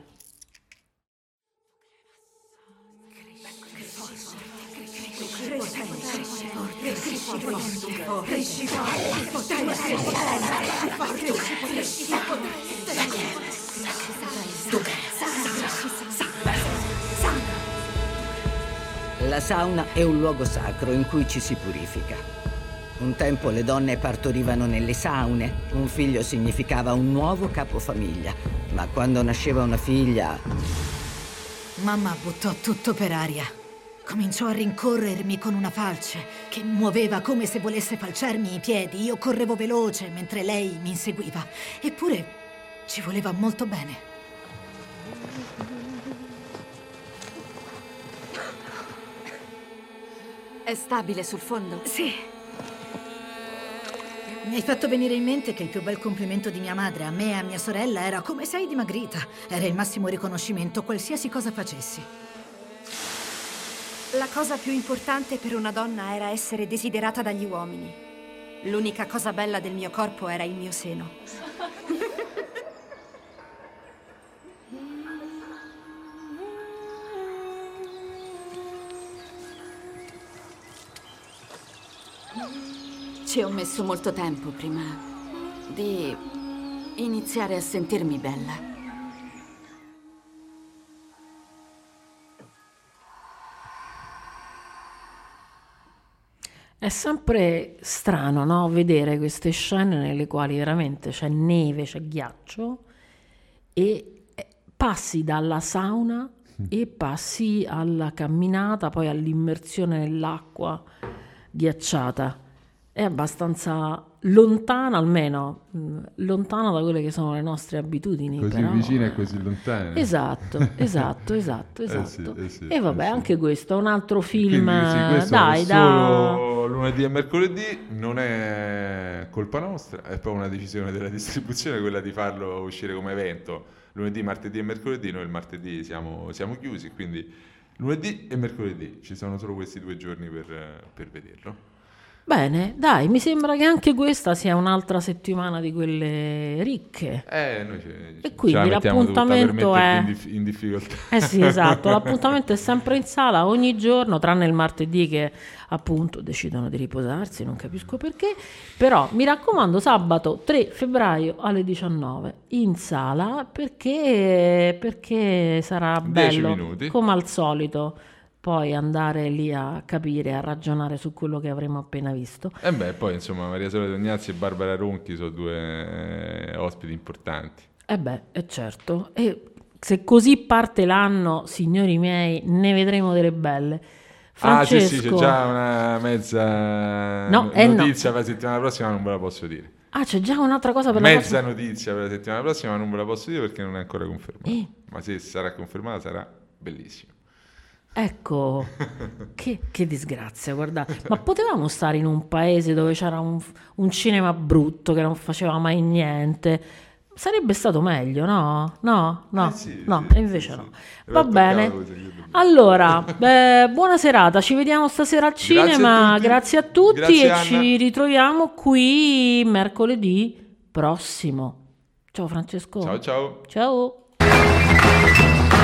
Speaker 16: La sauna è un luogo sacro in cui ci si purifica. Un tempo le donne partorivano nelle saune, un figlio significava un nuovo capofamiglia, ma quando nasceva una figlia...
Speaker 17: Mamma buttò tutto per aria. Cominciò a rincorrermi con una falce che muoveva come se volesse falciarmi i piedi. Io correvo veloce mentre lei mi inseguiva. Eppure ci voleva molto bene.
Speaker 7: È stabile sul fondo?
Speaker 17: Sì. Mi hai fatto venire in mente che il più bel complimento di mia madre a me e a mia sorella era come sei dimagrita. Era il massimo riconoscimento qualsiasi cosa facessi.
Speaker 7: La cosa più importante per una donna era essere desiderata dagli uomini. L'unica cosa bella del mio corpo era il mio seno. Ci ho messo molto tempo prima di iniziare a sentirmi bella.
Speaker 1: È sempre strano, no? Vedere queste scene nelle quali veramente c'è neve, c'è ghiaccio e passi dalla sauna e passi alla camminata, poi all'immersione nell'acqua ghiacciata. È abbastanza lontana, almeno mh, lontana da quelle che sono le nostre abitudini.
Speaker 2: Così
Speaker 1: però...
Speaker 2: vicina e così lontana.
Speaker 1: Esatto, esatto, esatto, esatto.
Speaker 2: Eh sì, eh sì,
Speaker 1: e vabbè,
Speaker 2: eh sì.
Speaker 1: anche questo è un altro film.
Speaker 2: Quindi, sì, questo
Speaker 1: dai,
Speaker 2: è
Speaker 1: da...
Speaker 2: solo lunedì e mercoledì, non è colpa nostra, è proprio una decisione della distribuzione quella di farlo uscire come evento. Lunedì, martedì e mercoledì, noi il martedì siamo, siamo chiusi, quindi lunedì e mercoledì ci sono solo questi due giorni per, per vederlo.
Speaker 1: Bene, dai, mi sembra che anche questa sia un'altra settimana di quelle ricche.
Speaker 2: Eh, noi ci,
Speaker 1: e quindi
Speaker 2: ce la
Speaker 1: l'appuntamento è
Speaker 2: in, dif- in difficoltà.
Speaker 1: Eh sì, esatto, l'appuntamento è sempre in sala ogni giorno, tranne il martedì che appunto decidono di riposarsi, non capisco perché. Però mi raccomando, sabato tre febbraio alle diciannove in sala perché perché sarà bello
Speaker 2: minuti.
Speaker 1: Come al solito. Poi andare lì a capire, a ragionare su quello che avremo appena visto.
Speaker 2: E beh, poi insomma Maria Soledad Tognazzi e Barbara Ronchi sono due ospiti importanti.
Speaker 1: Eh beh, è certo. E se così parte l'anno, signori miei, ne vedremo delle belle. Francesco...
Speaker 2: Ah sì sì, c'è già una mezza
Speaker 1: no,
Speaker 2: notizia
Speaker 1: eh no.
Speaker 2: per la settimana prossima, non ve la posso dire.
Speaker 1: Ah, c'è già un'altra cosa per
Speaker 2: mezza
Speaker 1: la prossima...
Speaker 2: notizia per la settimana prossima, ma non ve la posso dire perché non è ancora confermata.
Speaker 1: Eh.
Speaker 2: Ma se sarà confermata sarà bellissimo.
Speaker 1: Ecco, che, che disgrazia, guardate. Ma potevamo stare in un paese dove c'era un, un cinema brutto che non faceva mai niente? Sarebbe stato meglio, no? No, no,
Speaker 2: eh sì,
Speaker 1: no,
Speaker 2: sì,
Speaker 1: e invece
Speaker 2: sì,
Speaker 1: no.
Speaker 2: sì.
Speaker 1: Va bene. Allora, beh, buona serata, ci vediamo stasera al cinema, grazie a tutti, grazie a tutti
Speaker 2: grazie
Speaker 1: e
Speaker 2: Anna.
Speaker 1: Ci ritroviamo qui mercoledì prossimo. Ciao Francesco.
Speaker 2: Ciao ciao.
Speaker 1: Ciao.